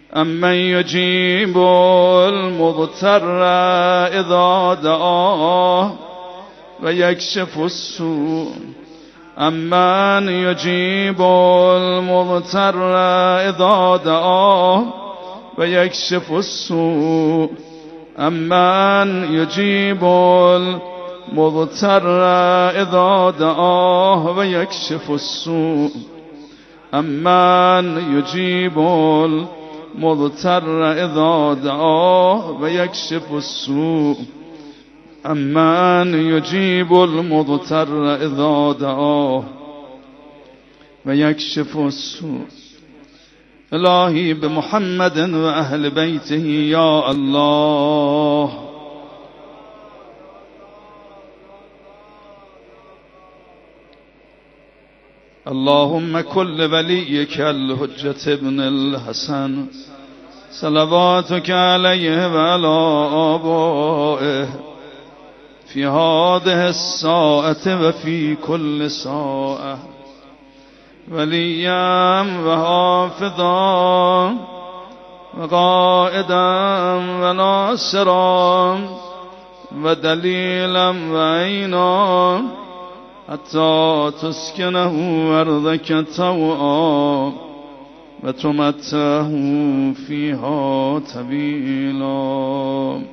أمن يجيب المضطر إذا دعاه ويكشف السوء أمن يجيب المضطر إذا دعاه ويكشف السوء أمن يجيب المضطر إذا دعاه ويكشف السوء أمن يجيب المضطر إذا دعاه ويكشف السوء أمن يجيب المضطر إذا دعاه ويكشف السوء. إلهي بمحمد وأهل بيته يا الله. اللهم كل وليك الحجة ابن الحسن صلواتك عليه وعلى آبائه في هذه الساعة وفي كل ساعة وليا وحافظا وقائدا وناصرا ودليلا وعينا حتى تسكنه أرضك طوعا وتمتعه فيها طويلا.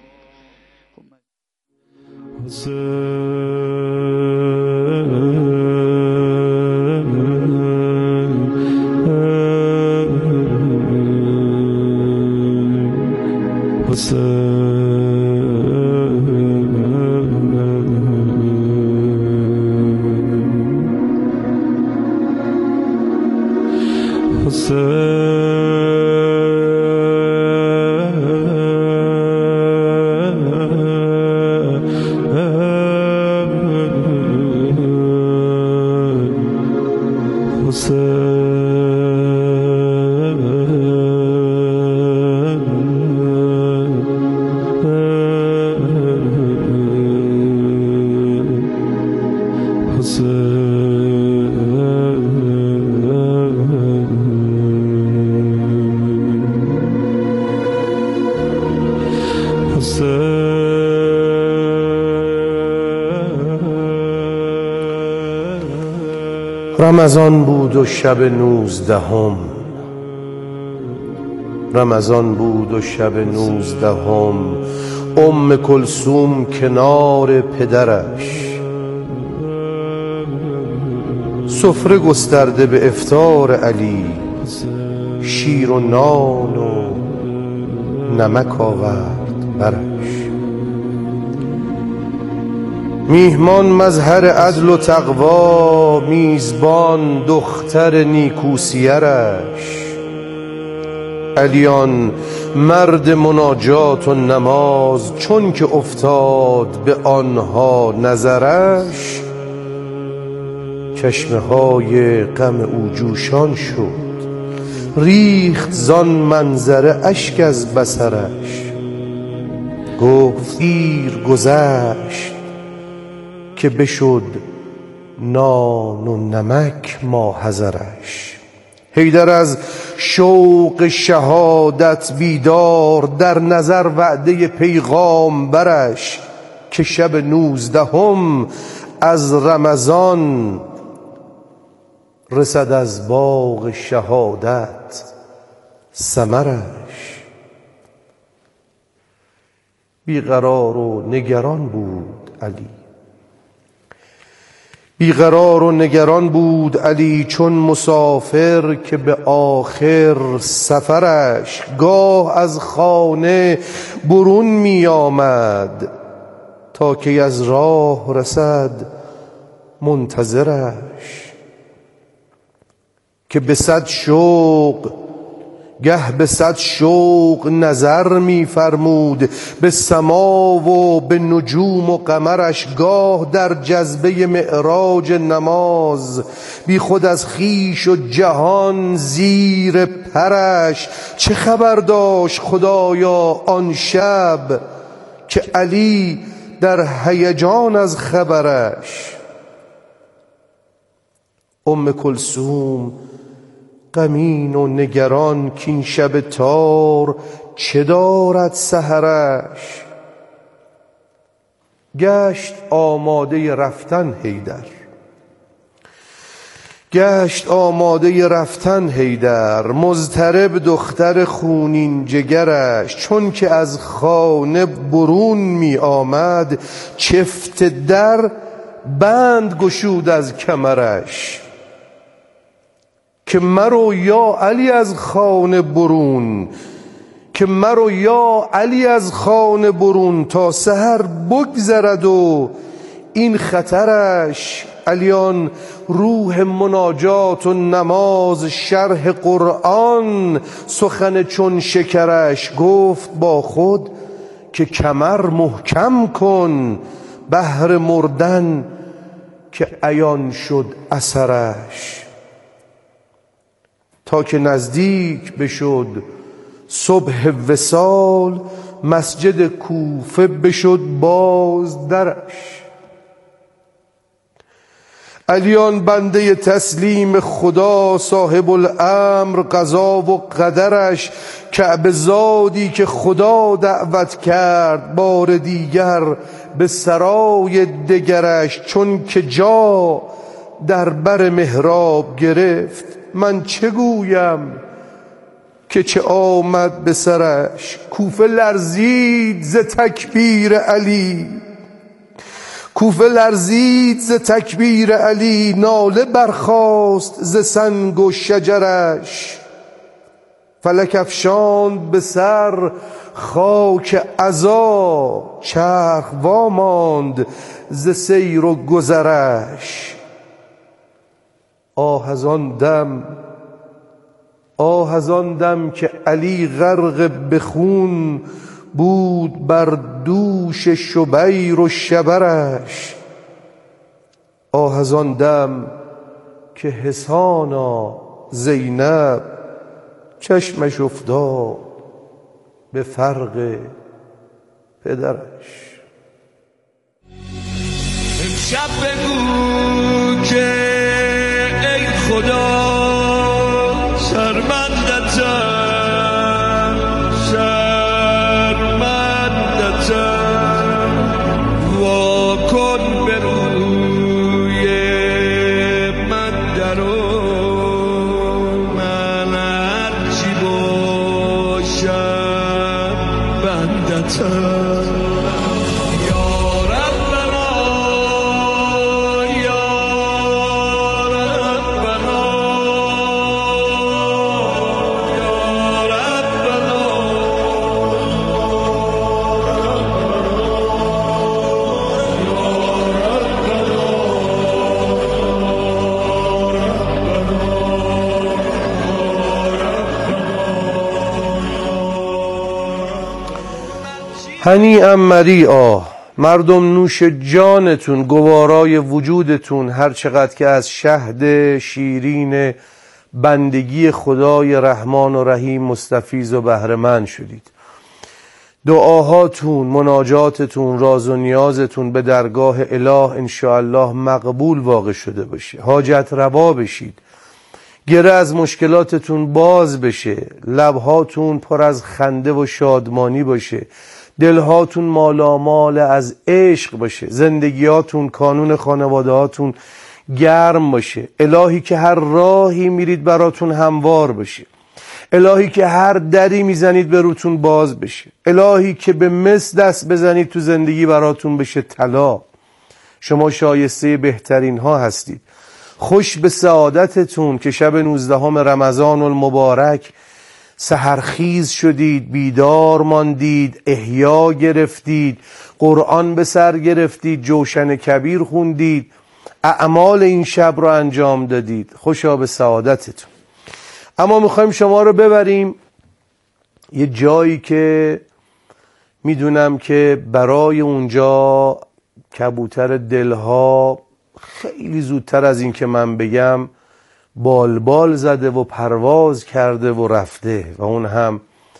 رمضان بود و شب 19ام، رمضان بود و شب 19ام، ام کلثوم کنار پدرش سفره گسترده به افطار علی، شیر و نان و نمک آورد برش. میهمان مظهر عدل و تقوا، میزبان دختر نیکوسیرش. علیان مرد مناجات و نماز، چون که افتاد به آنها نظرش، چشمه های غم او جوشان شد، ریخت زان منظره اشک از بصرش. گفت دیر گذشت که بشد نان و نمک ماحضرش. حیدر از شوق شهادت بیدار، در نظر وعده پیغامبرش که شب 19م از رمضان رسد از باغ شهادت ثمرش. بیقرار و نگران بود علی، بیقرار و نگران بود علی، چون مسافر که به آخر سفرش. گاه از خانه برون می آمد تا که از راه رسد منتظرش. که به 100 شوق گه به 100 شوق نظر می فرمود به سما و به نجوم و قمرش. گاه در جذبه معراج نماز، بی خود از خویش و جهان زیر پرش. چه خبر داشت خدایا آن شب که علی در هیجان از خبرش. ام کلثوم غمین و نگران کین شب تار چه دارد سحرش. گشت آماده رفتن حیدر، گشت آماده رفتن حیدر، مضطرب دختر خونین جگرش. چون که از خانه برون می آمد چفت در بند گشود از کمرش. که مرو یا علی از خانه برون، که مرو یا علی از خانه برون، تا سحر بگذرد و این خطرش. علیان روح مناجات و نماز شرح قرآن، سخن چون شکرش. گفت با خود که کمر محکم کن، بهر مردن که عیان شد اثرش. تا که نزدیک بشد صبح وصال، مسجد کوفه بشد باز درش. علیان بنده تسلیم خدا، صاحب الامر قضا و قدرش. کعبه زادی که خدا دعوت کرد، بار دیگر به سرای دگرش. چون که جا در بر محراب گرفت، من چه گویم که چه آمد به سرش. کوفه لرزید ز تکبیر علی، کوفه لرزید ز تکبیر علی. ناله برخاست ز سنگ و شجرش. فلک افشاند به سر خاک عزا، چرخ واماند ز سیر و گذرش. آه از آن دم، آه از آن دم که علی غرق به خون بود بر دوش شبیر و شبرش. آه از آن دم که حسانا زینب چشمش افتاد به فرق پدرش. امشب بگو که ای خدا شرمندتم، وا کن به روی من درو، من هرچی باشم بندتم. هنیئا مریعا، مردم نوش جانتون، گوارای وجودتون، هر چقدر که از شهد شیرین بندگی خدای رحمان و رحیم مستفیض و بهره‌مند شدید. دعاهاتون، مناجاتتون، راز و نیازتون به درگاه اله انشاءالله مقبول واقع شده باشه. حاجت روا بشید، گره از مشکلاتتون باز بشه، لبهاتون پر از خنده و شادمانی باشه، دلهاتون مالامال از عشق باشه، زندگیاتون، کانون خانوادهاتون گرم باشه. الهی که هر راهی میرید براتون هموار بشه. الهی که هر دری میزنید به روتون باز بشه. الهی که به مس دست بزنید تو زندگی براتون بشه طلا. شما شایسته بهترین ها هستید. خوش به سعادتتون که شب 19 رمضان المبارک سحرخیز شدید، بیدار ماندید، احیا گرفتید، قرآن به سر گرفتید، جوشن کبیر خوندید، اعمال این شب رو انجام دادید. خوشا به سعادتتون. اما میخوایم شما رو ببریم یه جایی که میدونم که برای اونجا کبوتر دلها خیلی زودتر از این که من بگم بالبال زده و پرواز کرده و رفته، و اون هم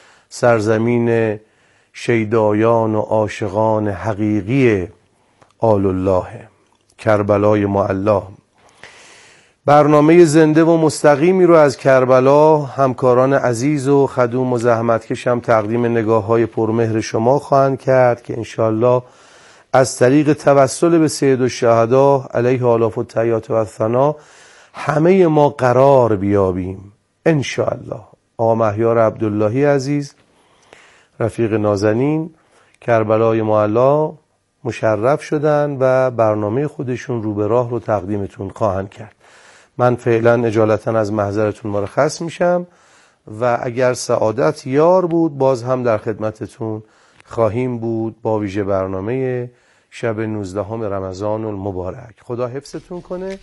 سرزمین شیدایان و عاشقان حقیقی آل الله، کربلای معلا. برنامه زنده و مستقیمی رو از کربلا همکاران عزیز و خدوم و زحمتکشم تقدیم نگاه‌های پرمهر شما خواهند کرد که انشالله از طریق توسل به سید الشهدا علیه آلاف التحیات و الثنا همه ما قرار بیابیم انشالله. آقا مهیار عبداللهی عزیز، رفیق نازنین، کربلای معلا مشرف شدن و برنامه خودشون رو به راه رو تقدیمتون خواهند کرد. من فعلا اجالتا از محضرتون مرخص میشم و اگر سعادت یار بود باز هم در خدمتتون خواهیم بود با ویژه برنامه شب 19 رمضان المبارک. خدا حفظتون کنه.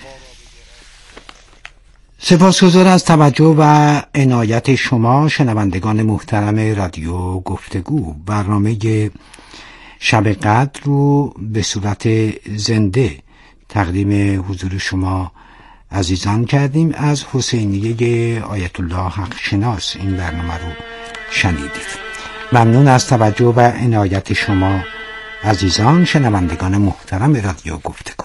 سپاسگزار از توجه و عنایت شما شنوندگان محترم رادیو گفتگو. برنامه شب قدر رو به صورت زنده تقدیم حضور شما عزیزان کردیم. از حسینیه آیت الله حق شناس این برنامه رو شنیدید. ممنون از توجه و عنایت شما عزیزان شنوندگان محترم رادیو گفتگو.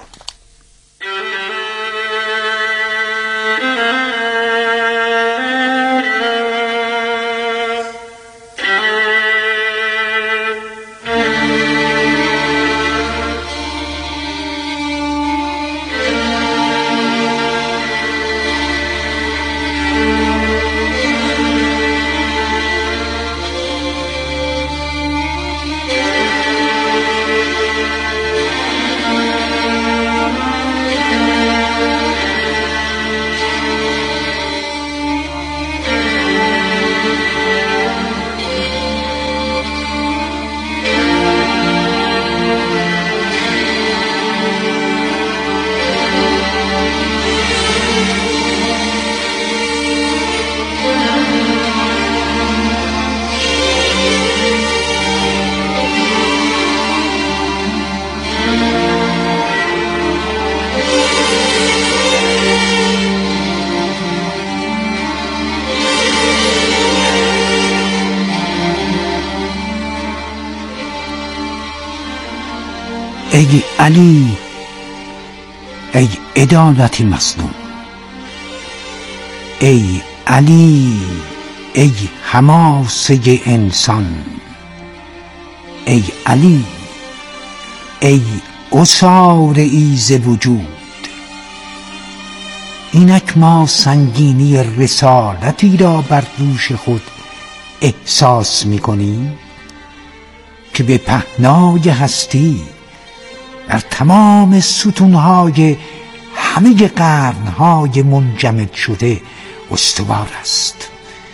ای علی، ای عدالت مظلوم، ای علی، ای حماسه انسان، ای علی، ای اسار ایز وجود. اینک ما سنگینی رسالتی را بر دوش خود احساس می کنیم که به پهنای هستی در تمام ستونهای همه قرنهای منجمد شده استوار است.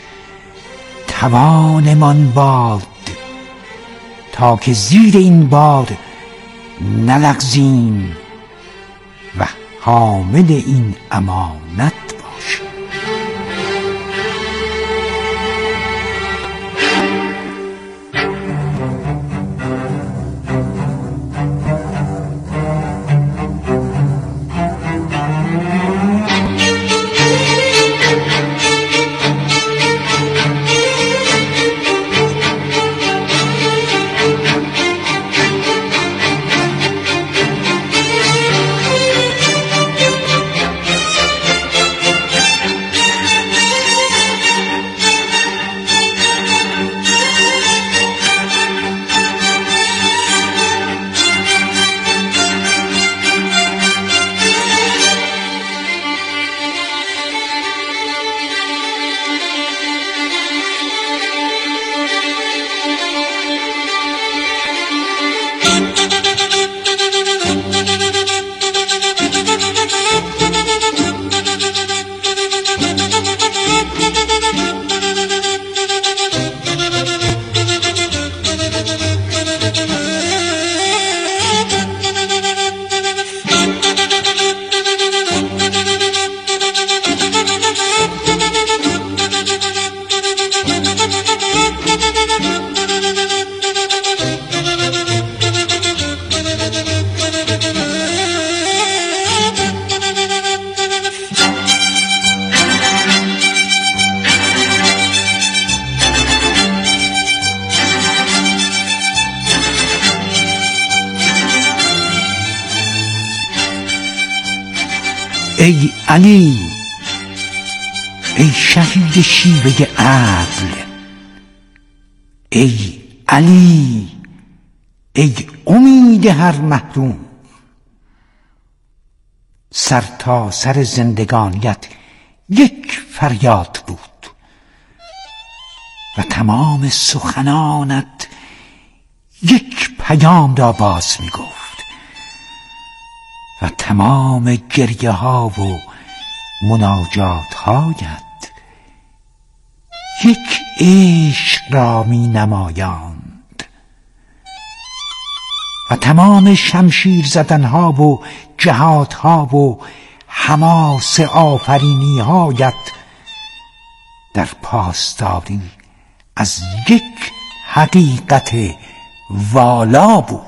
توانمان باد تا که زیر این بار نلغزیم و حامل این امانت باشیم. ای علی، ای شهید شیوه عقل، ای علی، ای امید هر محروم. سر تا سر زندگانیت یک فریاد بود و تمام سخنانت یک پیام را باز می گفت و تمام گریه ها و مناجات هایت یک عشق را می نمایاند و تمام شمشیر زدن ها و جهاد ها و حماس آفرینی هایت در پاسداری از یک حقیقت والا بود.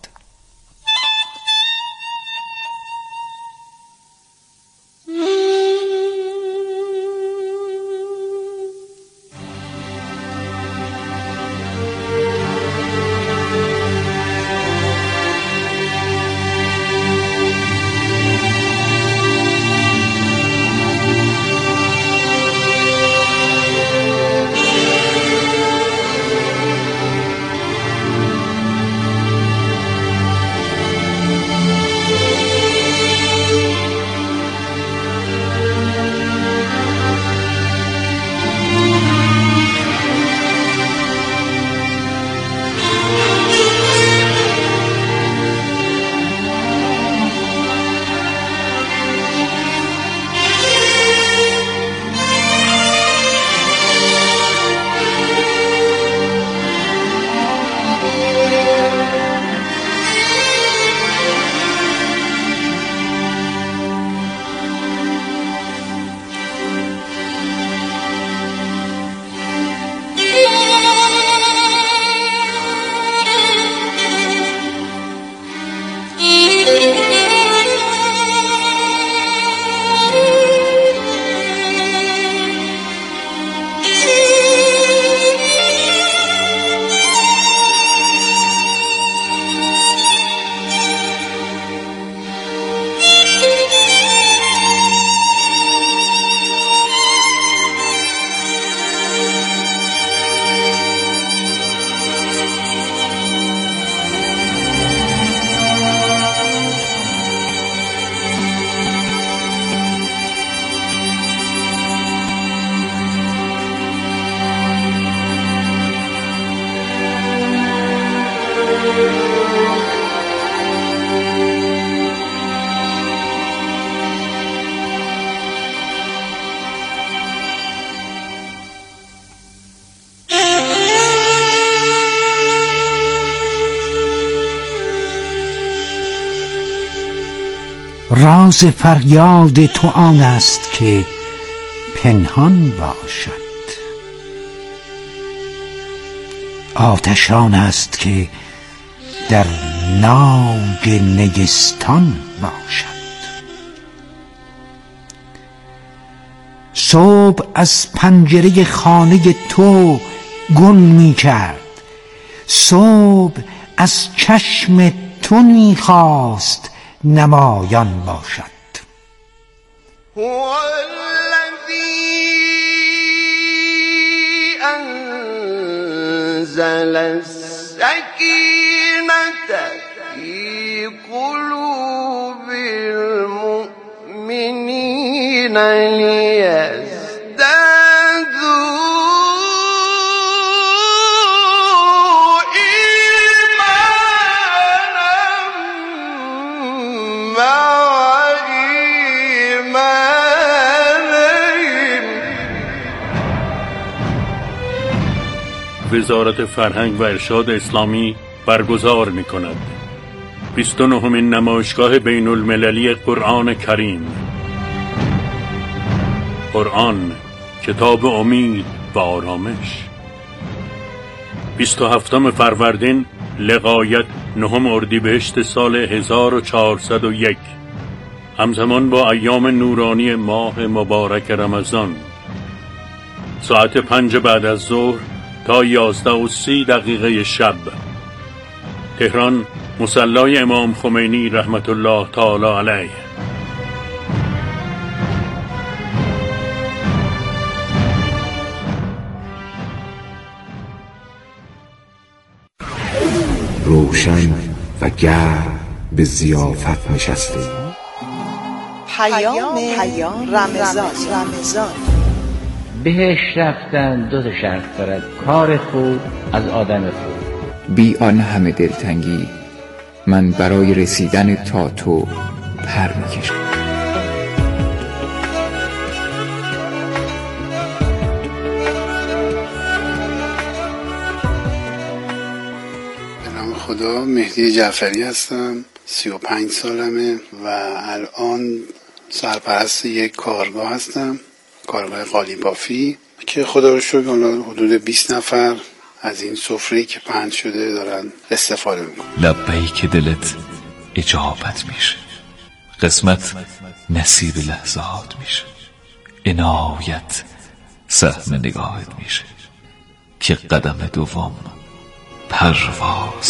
راز فریاد تو آن است که پنهان باشد، آتشان است که در ناگ نیستان باشد. صبح از پنجره خانه تو گل می کرد، صبح از چشم تو می خواست نمایان باشد. هو الذی انزل السکینة فی قلوب المؤمنین وزارت فرهنگ و ارشاد اسلامی برگزار می‌کند 29مین نمایشگاه بین المللی قرآن کریم. قرآن، کتاب امید و آرامش. 27 فروردین لغایت 9 اردیبهشت سال 1401، همزمان با ایام نورانی ماه مبارک رمضان، ساعت 5 بعد از ظهر تا 11:30 شب. تهران، مصلی امام خمینی رحمت الله تعالی علیه. روشن و گرم به ضیافت نشسته. پیام رمضان. بهش رفتن دو تا شرط دارد: کار خوب از آدم خوب. بی آن همه دلتنگی من برای رسیدن تا تو پر میکشم. به نام خدا، مهدی جعفری هستم، 35 سالمه و الان سرپرست یک کارگاه هستم، کارگاه قالیبافی، که خدا رو شکر حدود 20 نفر از این سفره‌ای که پهن شده دارن استفاده میکنن. لبیک دلت اجابت میشه، قسمت نصیب لحظات میشه، عنایت سهم نگاهت میشه که قدم دوم پرواز.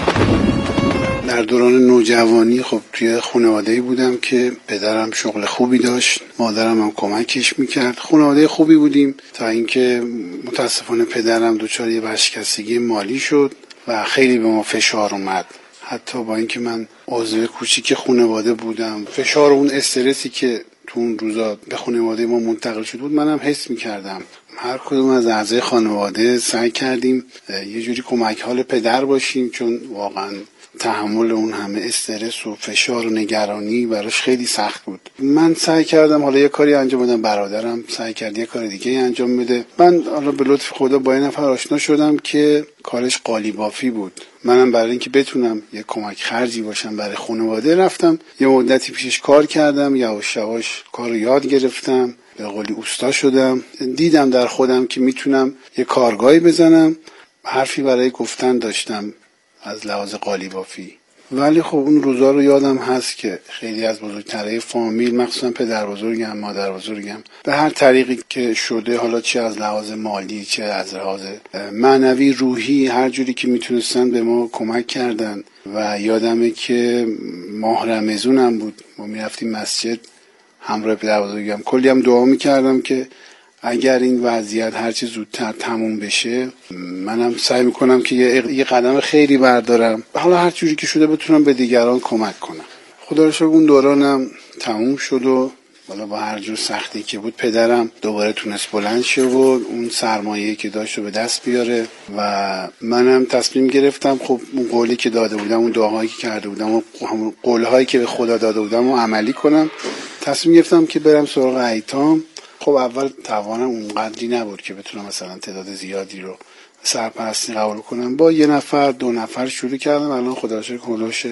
در دوران نوجوانی خب توی خانواده‌ای بودم که پدرم شغل خوبی داشت، مادرم هم کمکش میکرد. خانواده خوبی بودیم تا اینکه متاسفانه پدرم دچار یه ورشکستگی مالی شد و خیلی به ما فشار اومد. حتی با اینکه من عضو کوچیک خانواده بودم، فشار و اون استرسی که تو اون روزا به خانواده ما منتقل شده بود منم حس میکردم. هر کدوم از اعضای خانواده سعی کردیم یه جوری کمک حال پدر باشیم، چون واقعا تحمل اون همه استرس و فشار و نگرانی براش خیلی سخت بود. من سعی کردم حالا یه کاری انجام بدم، برادرم سعی کرد یه کار دیگه انجام بده. من حالا به لطف خدا با این نفر آشنا شدم که کارش قالیبافی بود. منم برای اینکه بتونم یه کمک خرجی باشم برای خانواده رفتم یه مدتی پیشش کار کردم، یواش یواش کارو یاد گرفتم، به قولی اوستا شدم. دیدم در خودم که میتونم یه کارگاهی بزنم، حرفی برای گفتن داشتم از لحاظ قالیبافی. ولی خب اون روزا رو یادم هست که خیلی از بزرگترهای فامیل، مخصوصا پدر بزرگم، مادر بزرگم، به هر طریقی که شده، حالا چه از لحاظ مالی چه از لحاظ معنوی روحی، هر جوری که میتونستن به ما کمک کردن. و یادمه که ماه رمضان هم بود، ما میرفتیم مسجد همراه پدر بزرگم، کلی هم دعا میکردم که اگر این وضعیت هرچی زودتر تموم بشه، منم سعی میکنم که یه قدم خیری بردارم، حالا هر جوری که شده بتونم به دیگران کمک کنم. خدا رو شکر اون دورانم تموم شد و حالا با هر جور سختی که بود پدرم دوباره تونست بلند شه و اون سرمایه‌ای که داشت رو به دست بیاره و منم تصمیم گرفتم خب اون قولی که داده بودم، اون دعاهایی که کرده بودم و همون قولهایی که به خدا داده بودم رو عملی کنم. تصمیم گرفتم که برم سراغ ایتام. خب اول توانم اونقدری نبود که بتونم مثلا تعداد زیادی رو سرپرستی قبول کنم. با یه نفر دو نفر شروع کردم، الان خدا رو شکر هولوش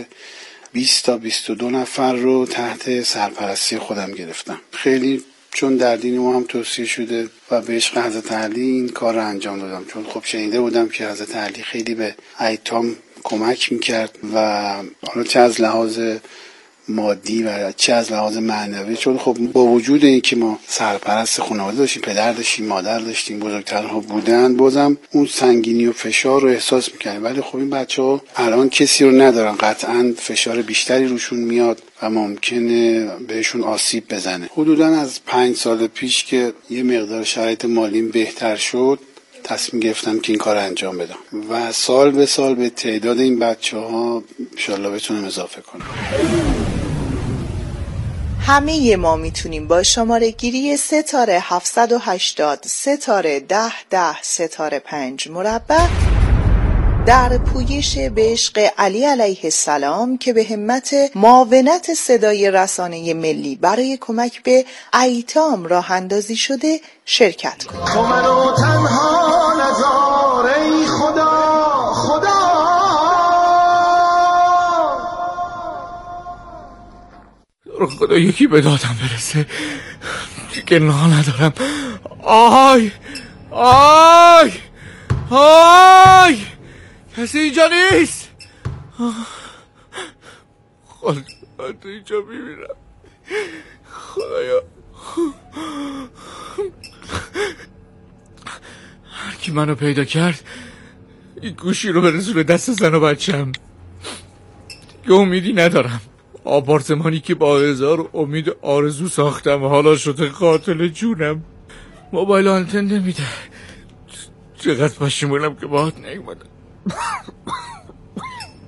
20 تا 22 نفر رو تحت سرپرستی خودم گرفتم. خیلی چون در دین ما هم توصیه شده و به عشق حضرت علی این کار رو انجام دادم، چون خب شنیده بودم که حضرت علی خیلی به ایتام کمک میکرد و حالا چه از لحاظ مادی و چه از لحاظ معنوی، چون خب با وجود این که ما سرپرست خانواده داشتیم، پدر داشتیم، مادر داشتیم، بزرگترها بودن، بازم اون سنگینی و فشار رو احساس میکنیم. ولی خب این بچه‌ها الان کسی رو ندارن، قطعاً فشار بیشتری روشون میاد و ممکنه بهشون آسیب بزنه. حدوداً از 5 سال پیش که یه مقدار شرایط مالیم بهتر شد، تصمیم گرفتم که این کار انجام بدم و سال به سال به تعداد این بچه‌ها انشالله بتونم اضافه کنم. همه ما میتونیم با شماره گیری ستاره 780 ستاره 1010 ستاره 5 مربع در پویش به عشق علی علیه السلام که به همت معاونت صدای رسانه ملی برای کمک به ایتام راه اندازی شده شرکت کنید. تو منو تنها نذار ای خدا، خدا خدا یکی به دادم برسه که نه ندارم. آی آی آی کسی اینجا نیست. خدا اینجا میبینم. خدایا هر کی منو پیدا کرد این گوشی رو برسونه دست زن و بچم. دیگه امیدی ندارم. آپارتمانی که با 1000 امید آرزو ساختم حالا شده قاتل جونم. موبایل آنتن نمیده. چقدر پشیمونم که باهات نیومدم.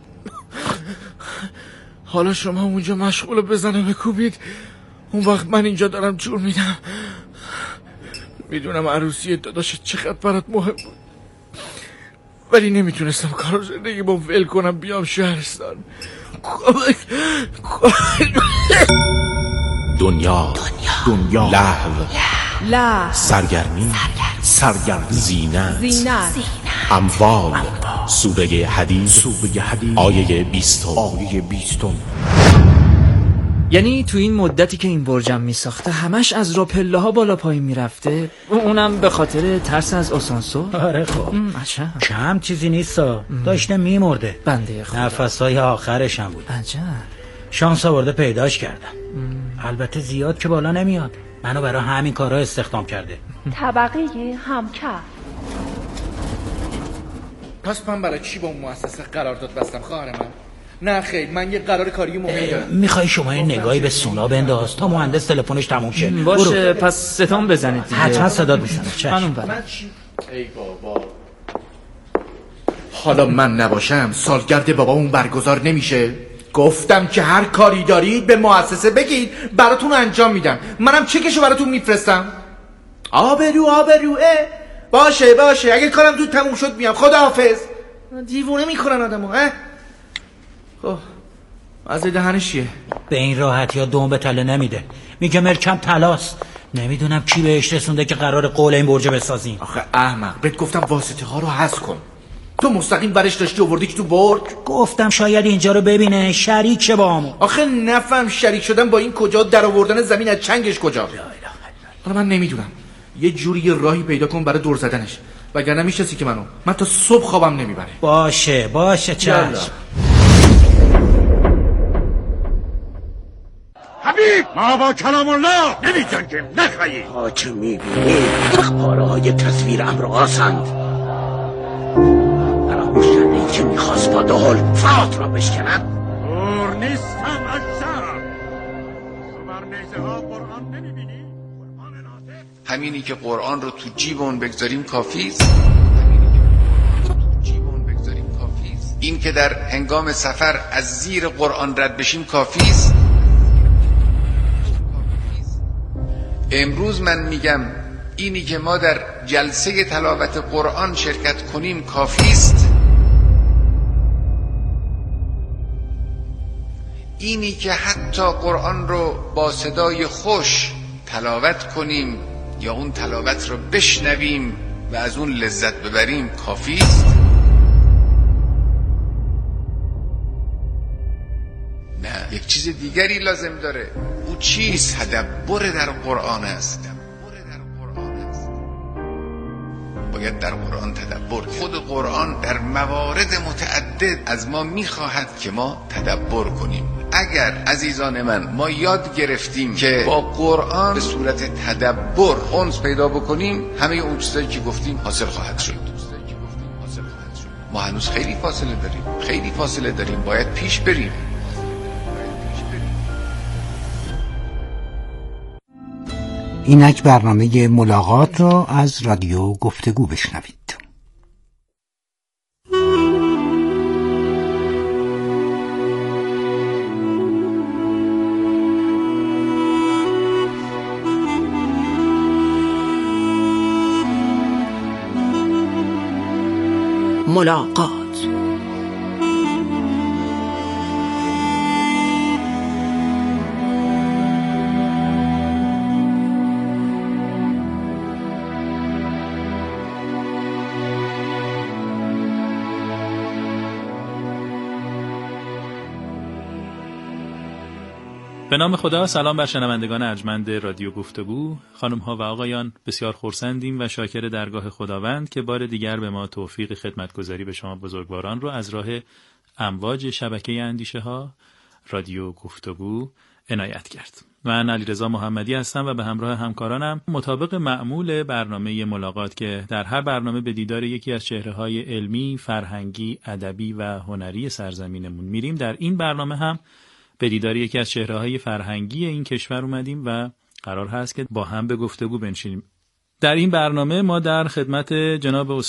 حالا شما اونجا مشغول بزنه بکوبید، اون وقت من اینجا دارم جور میدم. میدونم عروسی داداشت چقدر برات مهم بود، ولی نمیتونستم کار زندگیمو ول کنم بیام شهرستان. دنیا لهو سرگرمی زینت اموال. سوره حدید آیه 20. یعنی تو این مدتی که این برجم میساخته همش از را پله ها بالا پایین میرفته، اونم به خاطر ترس از آسانسور؟ آره خب کم چیزی نیستا، داشته میمرده. بنده خدا، نفسای آخرش هم بود. عجب. شانس آورده پیداش کردم. البته زیاد که بالا نمیاد، منو برای همین کارا استخدام کرده. طبقه همکف. پس من برای چی با اون مؤسسه قرارداد بستم خواهر من؟ نه خیر، من یه قرار کاری مهمی دارم. میخوای شما یه نگاهی به سونا بنداز تا مهندس تلفنش تموم شه؟ باشه پس ستام بزنید دیگه. حتما صدات میزنه. چشم. ای بابا، حالا من نباشم سالگرد بابامون برگزار نمیشه؟ گفتم که هر کاری دارید به مؤسسه بگید، براتون انجام میدم. منم چکشو براتون میفرستم. آبرو باشه اگه کارم زود تموم شد میام. خداحافظ. دیوونه میکنن آدمو. خب از دهنش چیه؟ به این راحتی ها دوم به تله نمیده، میگه مرکم تلاست. نمیدونم کی بهش رسونده که قرار قول این برج بسازیم. آخه احمق، بهت گفتم واسطه ها رو حذف کن. تو مستقیم برش داشتی آوردی که تو برج. گفتم شاید اینجا رو ببینه شریک شه با همون. آخه نفهم شریک شدن با این کجا، در آوردن زمین از چنگش کجا. حالا من نمیدونم، یه جوری راهی پیدا کن برای دور زدنش، وگرنه میشناسی که من تا صبح خوابم نمیبره. باشه چشم. حبیب ما با کلام الله نمی‌جنگیم، نخواهی. چه می‌بینی؟ پاره های تصویر امرآسند. برای مشتری که میخواست با دهل فات را بشکند. دور نیستم عزیزم. بر نیزه ها قرآن نمی‌بینی؟ همینی که قرآن رو تو جیبون بگذاریم کافیست. این که در هنگام سفر از زیر قرآن رد بشیم کافیست. امروز من میگم اینی که ما در جلسه تلاوت قرآن شرکت کنیم کافیست. اینی که حتی قرآن رو با صدای خوش تلاوت کنیم یا اون تلاوت رو بشنویم و از اون لذت ببریم کافیست. نه، یک چیز دیگری لازم داره. او چیست؟ تدبر در قرآن است. باید در قرآن تدبر. خود قرآن در موارد متعدد از ما میخواهد که ما تدبر کنیم. اگر عزیزان من ما یاد گرفتیم که با قرآن به صورت تدبر انس پیدا بکنیم، همه اون چیزایی که گفتیم حاصل خواهد شد. ما هنوز خیلی فاصله داریم، باید پیش بریم. اینک برنامه ملاقات را از رادیو گفتگو بشنوید. ملاقات. به نام خدا. سلام بر شنوندگان ارجمند رادیو گفتگو. خانم ها و آقایان، بسیار خرسندیم و شاکر درگاه خداوند که بار دیگر به ما توفیق خدمتگزاری به شما بزرگواران رو از راه امواج شبکه اندیشه ها رادیو گفتگو عنایت کرد. من علیرضا محمدی هستم و به همراه همکارانم مطابق معمول برنامه ملاقات که در هر برنامه به دیدار یکی از چهره‌های علمی، فرهنگی، ادبی و هنری سرزمینمون میریم، در این برنامه هم به دیدار یکی از چهره‌های فرهنگی این کشور اومدیم و قرار هست که با هم به گفتگو بنشینیم. در این برنامه ما در خدمت جناب